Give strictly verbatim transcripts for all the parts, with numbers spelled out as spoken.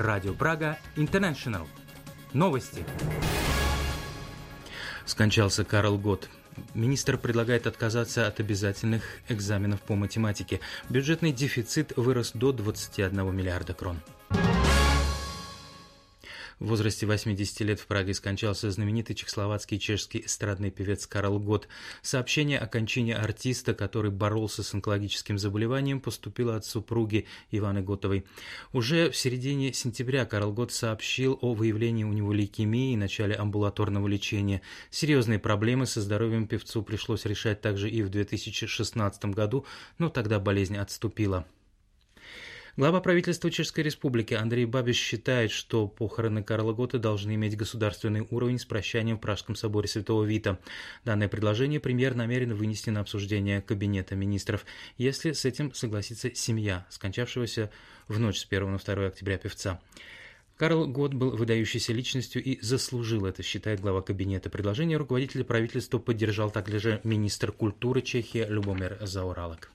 Радио Прага Интернешнл. Новости. Скончался Карл Гот. Министр предлагает отказаться от обязательных экзаменов по математике. Бюджетный дефицит вырос до двадцати одного миллиарда крон. В возрасте восьмидесяти лет в Праге скончался знаменитый чехословацкий и чешский эстрадный певец Карл Гот. Сообщение о кончине артиста, который боролся с онкологическим заболеванием, поступило от супруги Иваны Готовой. Уже в середине сентября Карл Гот сообщил о выявлении у него лейкемии и начале амбулаторного лечения. Серьезные проблемы со здоровьем певцу пришлось решать также и в две тысячи шестнадцатом году, но тогда болезнь отступила. Глава правительства Чешской Республики Андрей Бабиш считает, что похороны Карла Гота должны иметь государственный уровень с прощанием в Пражском соборе Святого Вита. Данное предложение премьер намерен вынести на обсуждение Кабинета министров, если с этим согласится семья скончавшегося в ночь с первого на второе октября певца. Карл Гот был выдающейся личностью и заслужил это, считает глава кабинета. Предложение руководителя правительства поддержал также министр культуры Чехии Любомир Заоралек.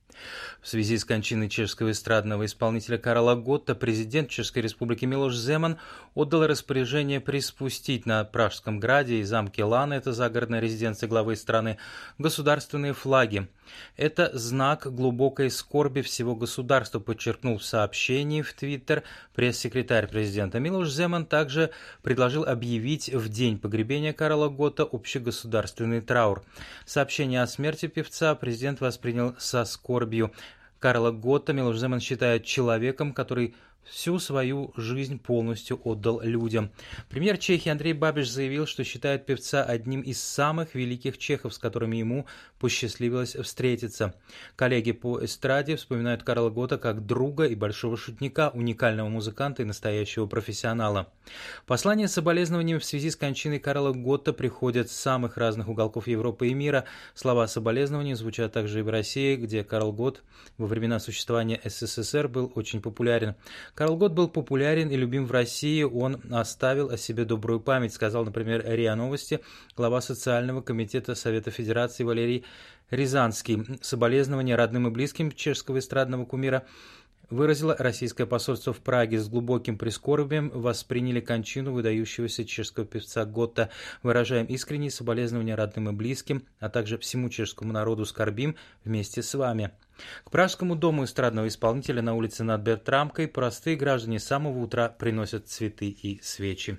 В связи с кончиной чешского эстрадного исполнителя Карла Готта президент Чешской Республики Милош Земан отдал распоряжение приспустить на Пражском граде и замке Лана, это загородная резиденция главы страны, государственные флаги. Это знак глубокой скорби всего государства, подчеркнул в сообщении в Твиттер пресс-секретарь президента. Милош Земан также предложил объявить в день погребения Карла Готта общегосударственный траур. Сообщение о смерти певца президент воспринял со скорбью. Карла Готта Милош Земан считает человеком, который всю свою жизнь полностью отдал людям. Премьер Чехии Андрей Бабиш заявил, что считает певца одним из самых великих чехов, с которыми ему посчастливилось встретиться. Коллеги по эстраде вспоминают Карла Готта как друга и большого шутника, уникального музыканта и настоящего профессионала. Послания с соболезнованиями в связи с кончиной Карла Готта приходят с самых разных уголков Европы и мира. Слова соболезнования звучат также и в России, где Карл Гот во времена существования СССР был очень популярен. Карл Гот был популярен и любим в России, он оставил о себе добрую память, сказал, например, РИА Новости глава социального комитета Совета Федерации Валерий Рязанский. Соболезнования родным и близким чешского эстрадного кумира выразило российское посольство в Праге. С глубоким прискорбием восприняли кончину выдающегося чешского певца Готта. Выражаем искренние соболезнования родным и близким, а также всему чешскому народу, скорбим вместе с вами. К Пражскому дому эстрадного исполнителя на улице над Бертрамкой простые граждане с самого утра приносят цветы и свечи.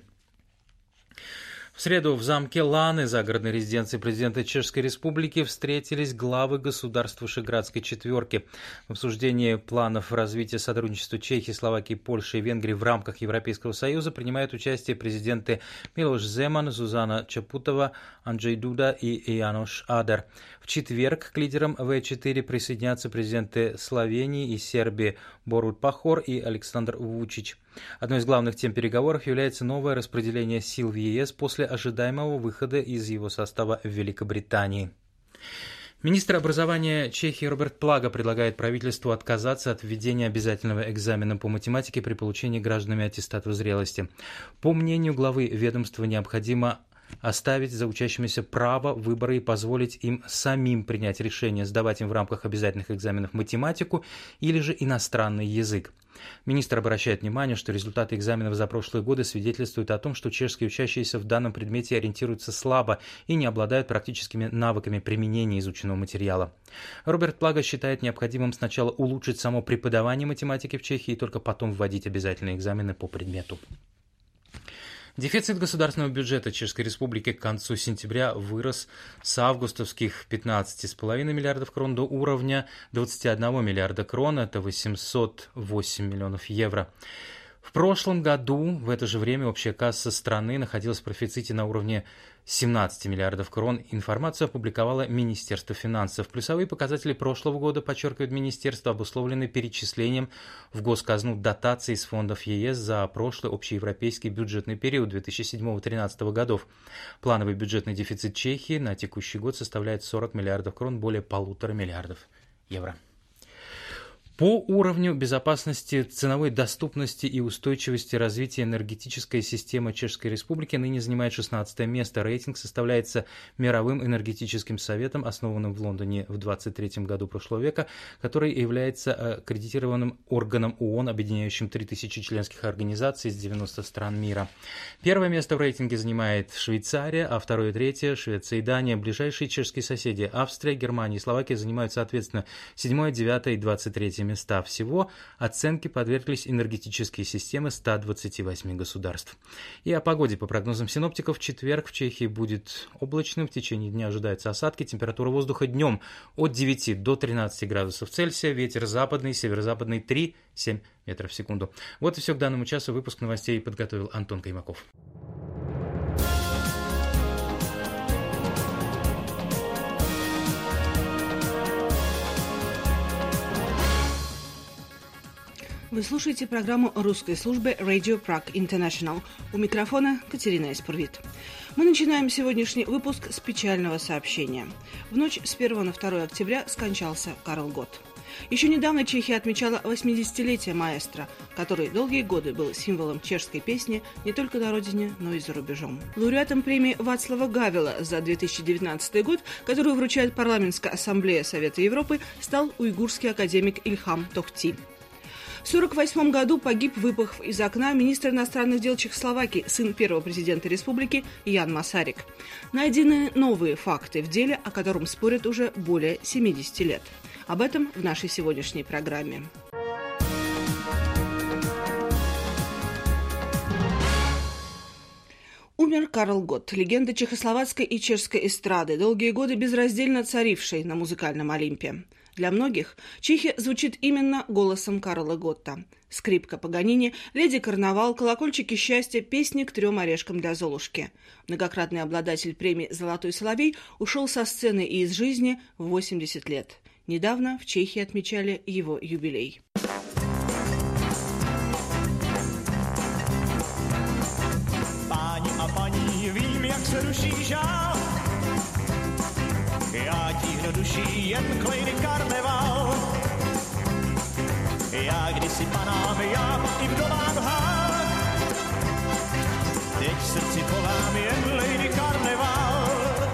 В среду в замке Ланы, загородной резиденции президента Чешской Республики, встретились главы государств Вышеградской четверки. В обсуждении планов развития сотрудничества Чехии, Словакии, Польши и Венгрии в рамках Европейского Союза принимают участие президенты Милош Земан, Зузана Чапутова, Анджей Дуда и Янош Адер. В четверг к лидерам вэ четыре присоединятся президенты Словении и Сербии Борут Пахор и Александр Вучич. Одной из главных тем переговоров является новое распределение сил в ЕС после ожидаемого выхода из его состава в Великобритании. Министр образования Чехии Роберт Плага предлагает правительству отказаться от введения обязательного экзамена по математике при получении гражданами аттестата зрелости. По мнению главы ведомства, необходимо оставить за учащимися право выбора и позволить им самим принять решение, сдавать им в рамках обязательных экзаменов математику или же иностранный язык. Министр обращает внимание, что результаты экзаменов за прошлые годы свидетельствуют о том, что чешские учащиеся в данном предмете ориентируются слабо и не обладают практическими навыками применения изученного материала. Роберт Плага считает необходимым сначала улучшить само преподавание математики в Чехии и только потом вводить обязательные экзамены по предмету. Дефицит государственного бюджета Чешской Республики к концу сентября вырос с августовских пятнадцати целых пяти десятых миллиардов крон до уровня двадцати одного миллиарда крон, это восемьсот восемь миллионов евро. В прошлом году в это же время общая касса страны находилась в профиците на уровне семнадцати миллиардов крон. Информацию опубликовало Министерство финансов. Плюсовые показатели прошлого года, подчеркивает министерство, обусловлены перечислением в госказну дотаций из фондов ЕС за прошлый общеевропейский бюджетный период две тысячи седьмого — две тысячи тринадцатого годов. Плановый бюджетный дефицит Чехии на текущий год составляет сорок миллиардов крон, более полутора миллиардов евро. По уровню безопасности, ценовой доступности и устойчивости развития энергетическая система Чешской Республики ныне занимает шестнадцатое место. Рейтинг составляется Мировым энергетическим советом, основанным в Лондоне в двадцать третьем году прошлого века, который является аккредитированным органом ООН, объединяющим три тысячи членских организаций из девяноста стран мира. Первое место в рейтинге занимает Швейцария, а второе и третье – Швеция и Дания. Ближайшие чешские соседи Австрия, Германия и Словакия занимают, соответственно, седьмое, девятое и двадцать третье места. Всего оценке подверглись энергетические системы ста двадцати восьми государств. И о погоде. По прогнозам синоптиков, в четверг в Чехии будет облачным, в течение дня ожидаются осадки, температура воздуха днем от девяти до тринадцати градусов Цельсия, ветер западный, северо-западный три-семь метров в секунду. Вот и все к данному часу. Выпуск новостей подготовил Антон Каймаков. Вы слушаете программу русской службы Radio Prague International. У микрофона Катерина Эспурвит. Мы начинаем сегодняшний выпуск с печального сообщения. В ночь с первого на второе октября скончался Карл Готт. Еще недавно Чехия отмечала восьмидесятилетие маэстро, который долгие годы был символом чешской песни не только на родине, но и за рубежом. Лауреатом премии Вацлава Гавела за две тысячи девятнадцатый год, которую вручает Парламентская ассамблея Совета Европы, стал уйгурский академик Ильхам Тохти. В сорок восьмом году погиб, выпав из окна, министр иностранных дел Чехословакии, сын первого президента республики Ян Масарик. Найдены новые факты в деле, о котором спорят уже более семидесяти лет. Об этом в нашей сегодняшней программе. Умер Карл Готт, легенда чехословацкой и чешской эстрады, долгие годы безраздельно царившей на музыкальном Олимпе. Для многих Чехия звучит именно голосом Карла Готта. Скрипка Паганини, леди Карнавал, колокольчики счастья, песни к трем орешкам для Золушки. Многократный обладатель премии «Золотой соловей» ушел со сцены и из жизни в восемьдесят лет. Недавно в Чехии отмечали его юбилей. Páni a paní, vím, jak se ruší žál. Já tíhnu duší jen klejny karneval. Já kdysi panám, já i vdovám hál. Teď v srdci chovám jen lady karneval.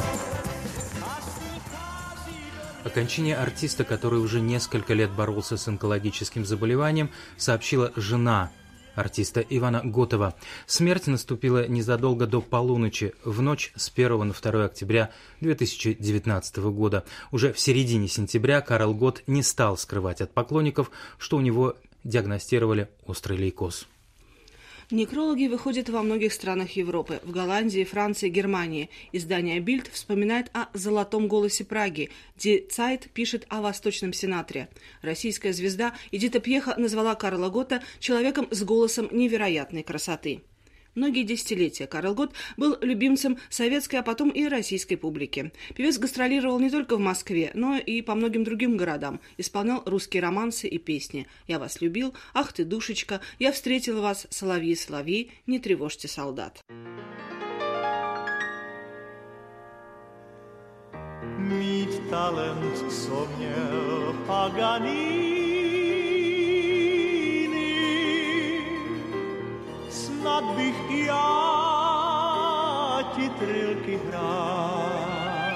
О кончине артиста, который уже несколько лет боролся с онкологическим заболеванием, сообщила жена артиста Ивана Готова. Смерть наступила незадолго до полуночи, в ночь с первого на второе октября две тысячи девятнадцатого года. Уже в середине сентября Карл Готт не стал скрывать от поклонников, что у него диагностировали острый лейкоз. Некрологи выходят во многих странах Европы, в Голландии, Франции, Германии. Издание Bild вспоминает о «золотом голосе Праги». Die Zeit пишет о восточном сенатре. Российская звезда Эдита Пьеха назвала Карла Готта человеком с голосом невероятной красоты. Многие десятилетия Карл Готт был любимцем советской, а потом и российской публики. Певец гастролировал не только в Москве, но и по многим другим городам. Исполнял русские романсы и песни. «Я вас любил», «Ах ты, душечка», «Я встретил вас», «Соловьи, соловьи», «Не тревожьте солдат». Mít talent, co měl Paganini, snad bych i já ti trilky hrál.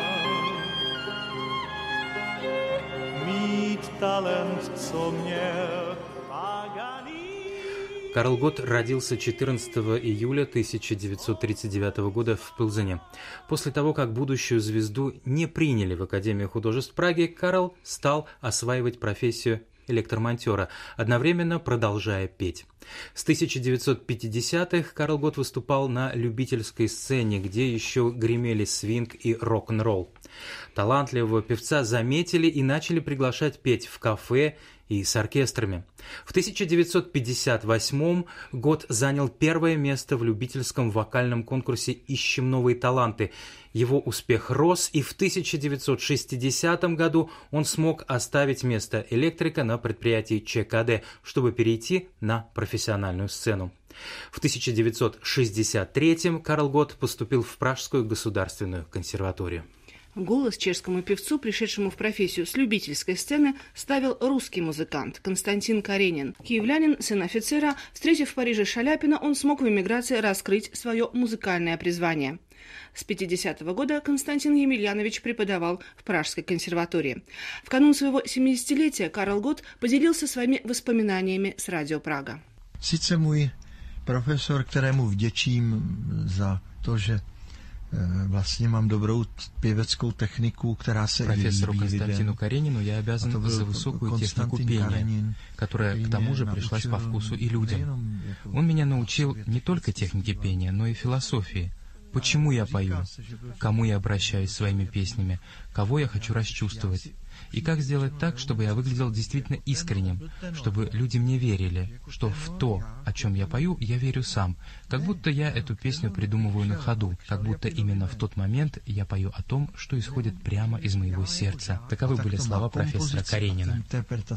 Mít talent, co měl Paganini. Карл Готт родился четырнадцатого июля тысяча девятьсот тридцать девятого года в Пилзене. После того, как будущую звезду не приняли в Академию художеств Праги, Карл стал осваивать профессию электромонтера, одновременно продолжая петь. С тысяча девятьсот пятидесятых Карл Готт выступал на любительской сцене, где еще гремели свинг и рок-н-ролл. Талантливого певца заметили и начали приглашать петь в кафе и с оркестрами. В тысяча девятьсот пятьдесят восьмом Готт занял первое место в любительском вокальном конкурсе «Ищем новые таланты». Его успех рос, и в тысяча девятьсот шестидесятом году он смог оставить место электрика на предприятии ЧКД, чтобы перейти на профессиональную сцену. В тысяча девятьсот шестьдесят третьем Карл Готт поступил в Пражскую государственную консерваторию. Голос чешскому певцу, пришедшему в профессию с любительской сцены, ставил русский музыкант Константин Каренин. Киевлянин, сын офицера, встретив в Париже Шаляпина, он смог в эмиграции раскрыть свое музыкальное призвание. С пятидесятого года Константин Емельянович преподавал в Пражской консерватории. В канун своего семидесятилетия Карл Гот поделился своими воспоминаниями с Радио Прага. Sice můj profesor, kterému vděčím za to, že vlastně mám dobrou певецкую технику, которая се Профессору Константину Каренину я обязан за высокую технику пения, которая к тому же пришлась по вкусу и людям. Он меня научил не только технике пения, но и философии. Почему я пою? Кому я обращаюсь своими песнями? Кого я хочу расчувствовать? И как сделать так, чтобы я выглядел действительно искренним, чтобы люди мне верили, что в то, о чем я пою, я верю сам, как будто я эту песню придумываю на ходу, как будто именно в тот момент я пою о том, что исходит прямо из моего сердца. Таковы были слова профессора Каренина.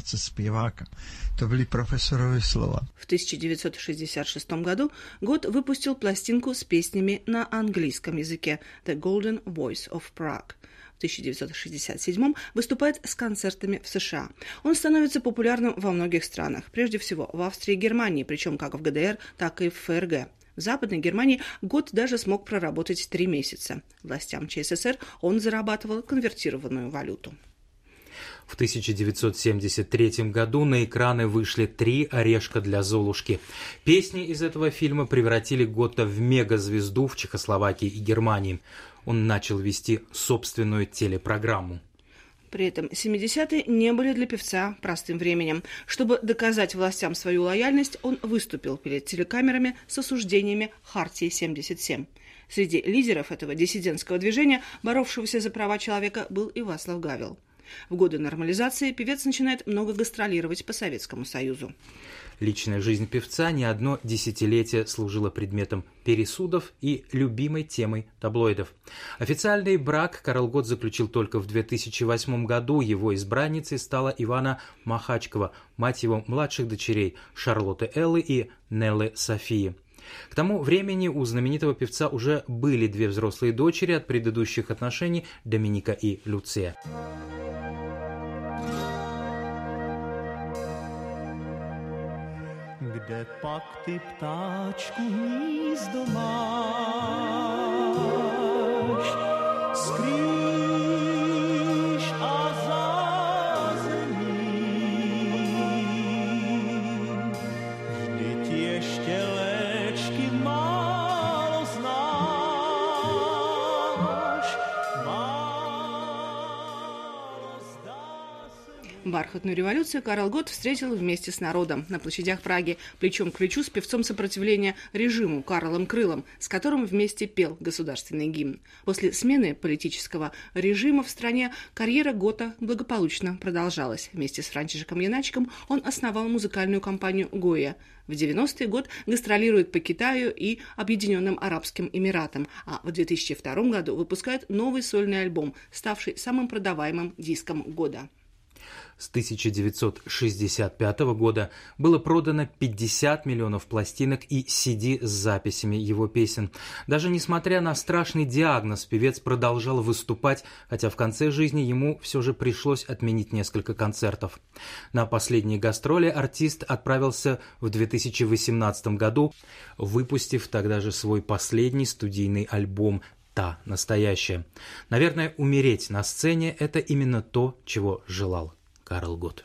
Это были профессоровые слова. В тысяча девятьсот шестьдесят шестом году Гот выпустил пластинку с песнями на английском языке «The Golden Voice of Prague». В тысяча девятьсот шестьдесят седьмом выступает с концертами в США. Он становится популярным во многих странах, прежде всего в Австрии и Германии, причем как в ГДР, так и в ФРГ. В Западной Германии Гот даже смог проработать три месяца. Властям ЧССР он зарабатывал конвертированную валюту. В тысяча девятьсот семьдесят третьем году на экраны вышли «Три орешка для Золушки». Песни из этого фильма превратили Гота в мегазвезду в Чехословакии и Германии. Он начал вести собственную телепрограмму. При этом семидесятые не были для певца простым временем. Чтобы доказать властям свою лояльность, он выступил перед телекамерами с осуждениями Хартии семьдесят семь. Среди лидеров этого диссидентского движения, боровшегося за права человека, был и Вацлав Гавел. В годы нормализации певец начинает много гастролировать по Советскому Союзу. Личная жизнь певца не одно десятилетие служила предметом пересудов и любимой темой таблоидов. Официальный брак Карл Гот заключил только в две тысячи восьмом году. Его избранницей стала Ивана Махачкова, мать его младших дочерей Шарлотты Эллы и Неллы Софии. К тому времени у знаменитого певца уже были две взрослые дочери от предыдущих отношений – Доминика и Люция. Kde pak ty ptáčku hnízdo máš, skrýš a zázemí, vždyť ještě léčky málo znáš, málo zdá se. Бархатную революцию Карл Гот встретил вместе с народом на площадях Праги, плечом к плечу с певцом сопротивления режиму Карлом Крылом, с которым вместе пел государственный гимн. После смены политического режима в стране карьера Гота благополучно продолжалась. Вместе с Франтишеком Яначиком он основал музыкальную компанию «Гоя». В девяностый год гастролирует по Китаю и Объединенным Арабским Эмиратам, а в две тысячи втором году выпускает новый сольный альбом, ставший самым продаваемым диском года. С тысяча девятьсот шестьдесят пятого года было продано пятьдесят миллионов пластинок и си ди с записями его песен. Даже несмотря на страшный диагноз, певец продолжал выступать, хотя в конце жизни ему все же пришлось отменить несколько концертов. На последние гастроли артист отправился в две тысячи восемнадцатом году, выпустив тогда же свой последний студийный альбом «Та настоящая». Наверное, умереть на сцене – это именно то, чего желал Карл Гот.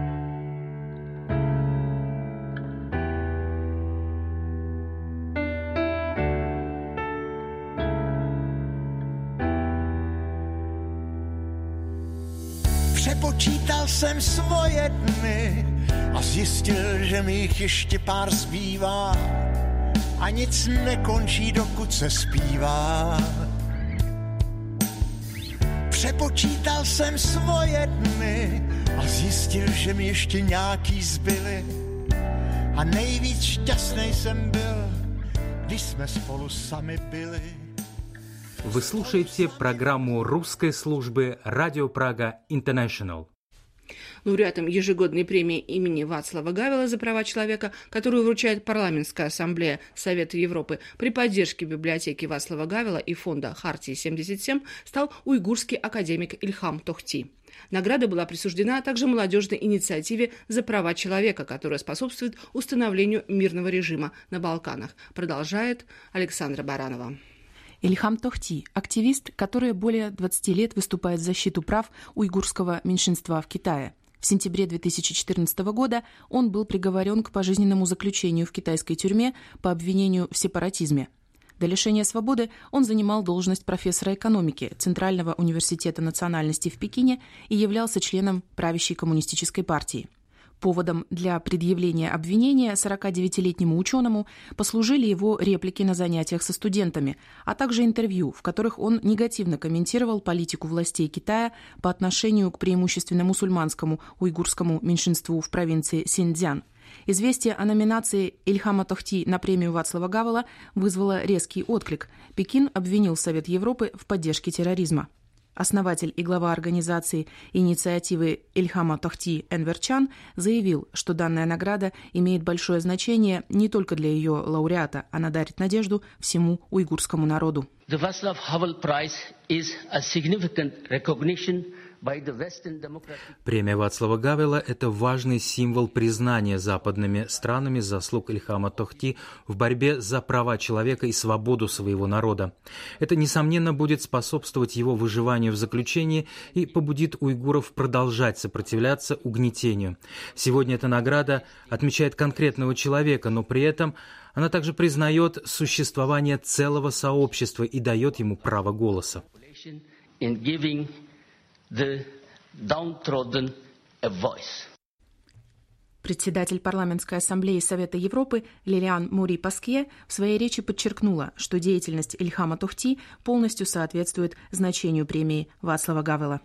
Přepočítal jsem svoje dny a zjistil, že mi jich ještě pár zbývá a nic nekončí, dokud se zpívá. Přepočítal jsem svoje dny a zjistil, že mi ještě nějaký zbyly a nejvíc šťastnej jsem byl, když jsme spolu sami byli. Вы слушаете программу русской службы Радио Прага International. Лауреатом ежегодной премии имени Вацлава Гавела за права человека, которую вручает Парламентская ассамблея Совета Европы при поддержке библиотеки Вацлава Гавела и фонда Хартии семьдесят семь, стал уйгурский академик Ильхам Тохти. Награда была присуждена также молодежной инициативе за права человека, которая способствует установлению мирного режима на Балканах, продолжает Александра Баранова. Ильхам Тохти – активист, который более двадцати лет выступает в защиту прав уйгурского меньшинства в Китае. В сентябре две тысячи четырнадцатого года он был приговорен к пожизненному заключению в китайской тюрьме по обвинению в сепаратизме. До лишения свободы он занимал должность профессора экономики Центрального университета национальностей в Пекине и являлся членом правящей коммунистической партии. Поводом для предъявления обвинения сорокадевятилетнему ученому послужили его реплики на занятиях со студентами, а также интервью, в которых он негативно комментировал политику властей Китая по отношению к преимущественно мусульманскому уйгурскому меньшинству в провинции Синьцзян. Известие о номинации Ильхама Тохти на премию Вацлава Гавела вызвало резкий отклик. Пекин обвинил Совет Европы в поддержке терроризма. Основатель и глава организации инициативы Ильхама Тохти Энвер Чан заявил, что данная награда имеет большое значение не только для ее лауреата, она дарит надежду всему уйгурскому народу. The Václav Havel Prize is a significant recognition. Премия Вацлава Гавела – это важный символ признания западными странами заслуг Ильхама Тохти в борьбе за права человека и свободу своего народа. Это, несомненно, будет способствовать его выживанию в заключении и побудит уйгуров продолжать сопротивляться угнетению. Сегодня эта награда отмечает конкретного человека, но при этом она также признает существование целого сообщества и дает ему право голоса. The downtrodden a voice. Председатель Парламентской ассамблеи Совета Европы Лилиан Мури-Паскье в своей речи подчеркнула, что деятельность Ильхама Тохти полностью соответствует значению премии Вацлава Гавела.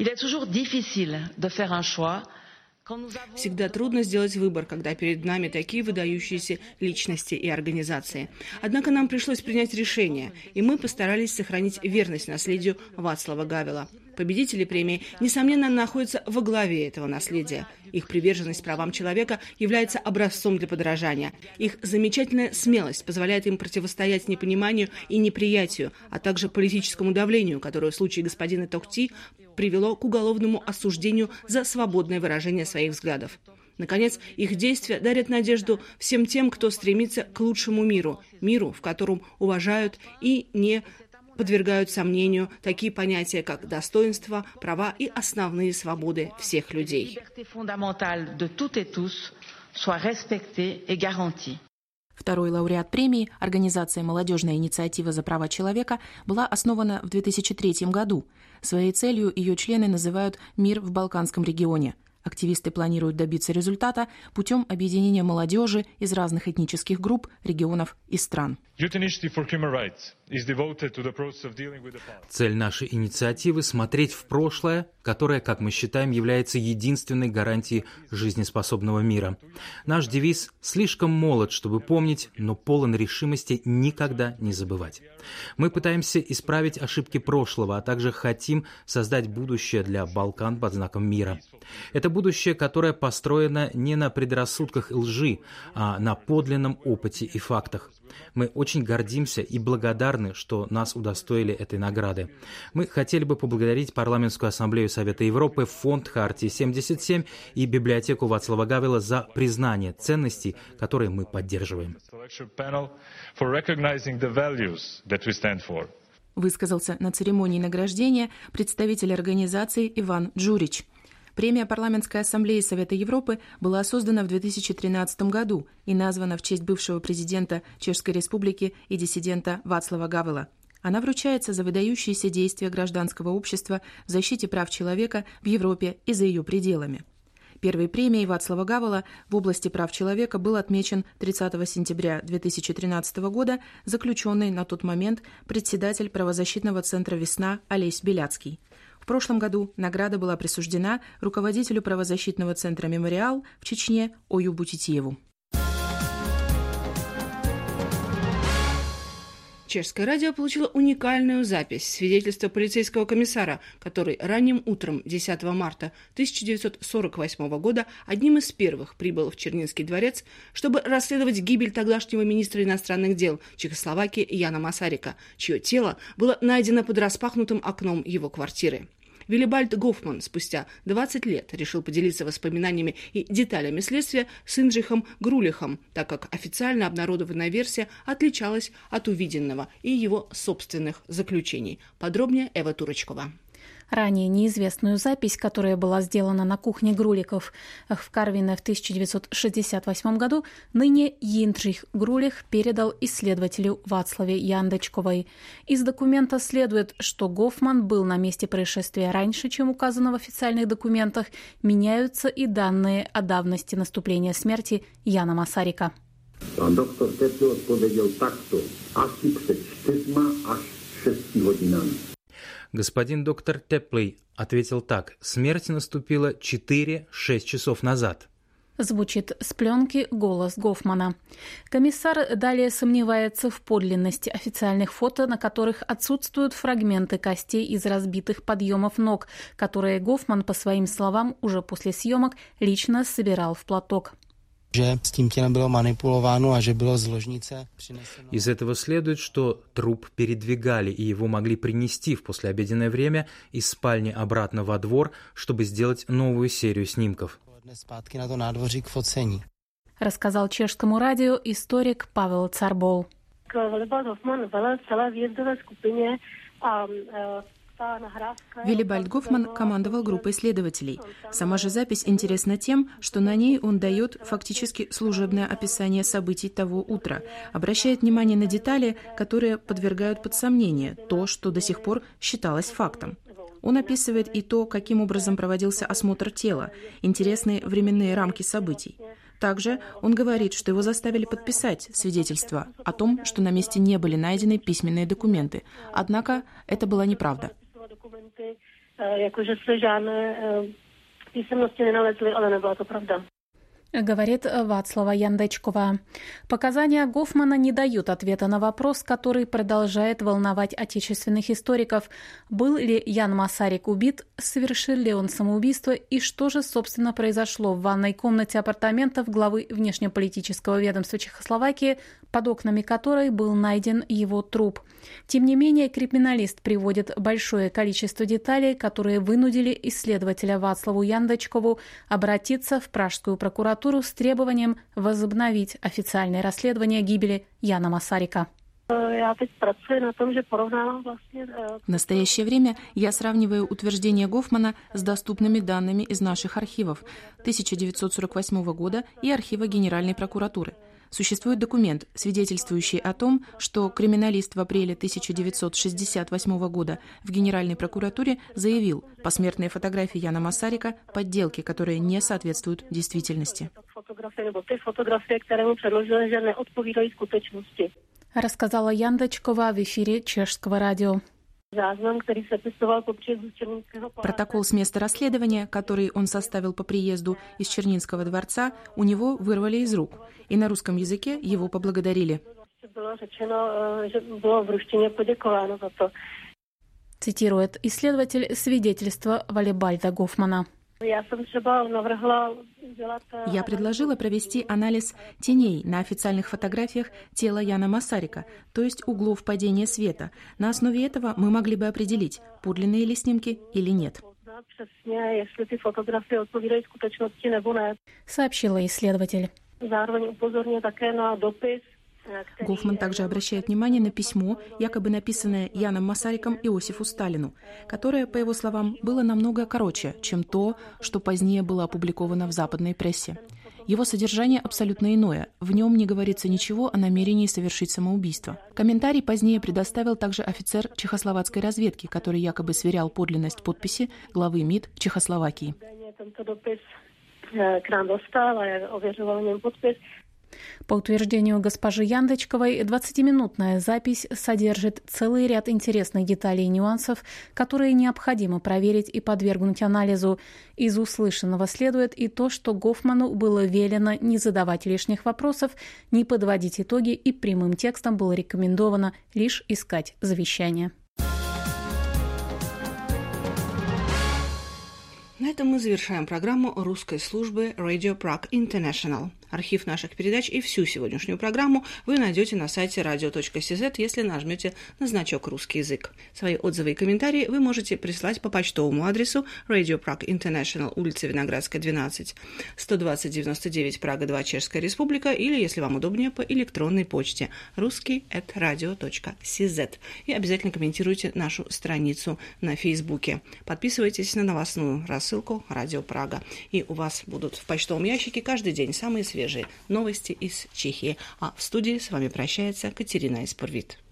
Всегда трудно сделать выбор, когда перед нами такие выдающиеся личности и организации. Однако нам пришлось принять решение, и мы постарались сохранить верность наследию Вацлава Гавела. Победители премии, несомненно, находятся во главе этого наследия. Их приверженность правам человека является образцом для подражания. Их замечательная смелость позволяет им противостоять непониманию и неприятию, а также политическому давлению, которое в случае господина Тохти привело к уголовному осуждению за свободное выражение своих взглядов. Наконец, их действия дарят надежду всем тем, кто стремится к лучшему миру, миру, в котором уважают и не подвергают сомнению такие понятия, как достоинство, права и основные свободы всех людей. Второй лауреат премии, организация «Молодежная инициатива за права человека», была основана в две тысячи третьем году. Своей целью ее члены называют «Мир в Балканском регионе». Активисты планируют добиться результата путем объединения молодежи из разных этнических групп, регионов и стран. Цель нашей инициативы – смотреть в прошлое, которое, как мы считаем, является единственной гарантией жизнеспособного мира. Наш девиз «Слишком молод, чтобы помнить, но полон решимости никогда не забывать». Мы пытаемся исправить ошибки прошлого, а также хотим создать будущее для Балкан под знаком мира. Это будущее, которое построено не на предрассудках и лжи, а на подлинном опыте и фактах. Мы очень гордимся и благодарны, что нас удостоили этой награды. Мы хотели бы поблагодарить Парламентскую ассамблею Совета Европы, фонд Хартии семьдесят семь и библиотеку Вацлава Гавела за признание ценностей, которые мы поддерживаем. Высказался на церемонии награждения представитель организации Иван Джурич. Премия Парламентской ассамблеи Совета Европы была создана в две тысячи тринадцатом году и названа в честь бывшего президента Чешской Республики и диссидента Вацлава Гавела. Она вручается за выдающиеся действия гражданского общества в защите прав человека в Европе и за ее пределами. Первой премией Вацлава Гавела в области прав человека был отмечен тридцатого сентября две тысячи тринадцатого года заключенный на тот момент председатель правозащитного центра «Весна» Олесь Беляцкий. В прошлом году награда была присуждена руководителю правозащитного центра «Мемориал» в Чечне Оюбу Титиеву. Чешское радио получило уникальную запись свидетельства полицейского комиссара, который ранним утром десятого марта тысяча девятьсот сорок восьмого года одним из первых прибыл в Чернинский дворец, чтобы расследовать гибель тогдашнего министра иностранных дел Чехословакии Яна Масарика, чье тело было найдено под распахнутым окном его квартиры. Виллибальд Гофман спустя двадцать лет решил поделиться воспоминаниями и деталями следствия с Индрихом Грулихом, так как официально обнародованная версия отличалась от увиденного и его собственных заключений. Подробнее Эва Турочкова. Ранее неизвестную запись, которая была сделана на кухне Груликов в Карвине в тысяча девятьсот шестьдесят восьмом году, ныне Йиндрих Грулих передал исследователю Вацлаве Яндечковой. Из документа следует, что Гофман был на месте происшествия раньше, чем указано в официальных документах. Меняются и данные о давности наступления смерти Яна Масарика. Доктор Теплый odpowiedział takto, asi przed czterema až šesti hodinami. Господин доктор Теплый ответил так: смерть наступила четыре-шесть часов назад. Звучит с пленки голос Гофмана. Комиссар далее сомневается в подлинности официальных фото, на которых отсутствуют фрагменты костей из разбитых подъемов ног, которые Гофман, по своим словам, уже после съемок лично собирал в платок. Из этого следует, что труп передвигали, и его могли принести в послеобеденное время из спальни обратно во двор, чтобы сделать новую серию снимков. Рассказал чешскому радио историк Павел Царбол. Виллибальд Гофман командовал группой следователей. Сама же запись интересна тем, что на ней он дает фактически служебное описание событий того утра, обращает внимание на детали, которые подвергают под сомнение то, что до сих пор считалось фактом. Он описывает и то, каким образом проводился осмотр тела, интересные временные рамки событий. Также он говорит, что его заставили подписать свидетельство о том, что на месте не были найдены письменные документы. Однако это была неправда. Говорит Вацлава Яндечкова. Показания Гофмана не дают ответа на вопрос, который продолжает волновать отечественных историков. Был ли Ян Масарик убит, совершил ли он самоубийство и что же, собственно, произошло в ванной комнате апартаментов главы внешнеполитического ведомства Чехословакии, под окнами которой был найден его труп. Тем не менее, криминалист приводит большое количество деталей, которые вынудили исследователя Вацлаву Яндечкову обратиться в Пражскую прокуратуру с требованием возобновить официальное расследование гибели Яна Масарика. В настоящее время я сравниваю утверждения Гофмана с доступными данными из наших архивов тысяча девятьсот сорок восьмого года и архива Генеральной прокуратуры. Существует документ, свидетельствующий о том, что криминалист в апреле тысяча девятьсот шестьдесят восьмого года в Генеральной прокуратуре заявил: посмертные фотографии Яна Масарика – подделки, которые не соответствуют действительности. Рассказала Яндечкова в эфире чешского радио. Протокол с места расследования, который он составил по приезду из Чернинского дворца, у него вырвали из рук, и на русском языке его поблагодарили. Цитирует исследователь свидетельства Виллибальда Гофмана. Я предложила провести анализ теней на официальных фотографиях тела Яна Масарика, то есть углов падения света. На основе этого мы могли бы определить, подлинные ли снимки или нет. Сообщила исследователь. Гофман также обращает внимание на письмо, якобы написанное Яном Масариком Иосифу Сталину, которое, по его словам, было намного короче, чем то, что позднее было опубликовано в западной прессе. Его содержание абсолютно иное. В нем не говорится ничего о намерении совершить самоубийство. Комментарий позднее предоставил также офицер чехословацкой разведки, который якобы сверял подлинность подписи главы МИД Чехословакии. По утверждению госпожи Яндечковой, двадцатиминутная запись содержит целый ряд интересных деталей и нюансов, которые необходимо проверить и подвергнуть анализу. Из услышанного следует и то, что Гофману было велено не задавать лишних вопросов, не подводить итоги, и прямым текстом было рекомендовано лишь искать завещание. На этом мы завершаем программу русской службы Radio Prague International. Архив наших передач и всю сегодняшнюю программу вы найдете на сайте radio точка си зет, если нажмете на значок «Русский язык». Свои отзывы и комментарии вы можете прислать по почтовому адресу Radio Prague International, улица Виноградская, двенадцать, сто двадцать девяносто девять, Прага два, Чешская Республика, или, если вам удобнее, по электронной почте русский at radio точка си зет. И обязательно комментируйте нашу страницу на Фейсбуке. Подписывайтесь на новостную рассылку «Радио Прага», и у вас будут в почтовом ящике каждый день самые свежие новости из Чехии. А в студии с вами прощается Катерина Испорвит.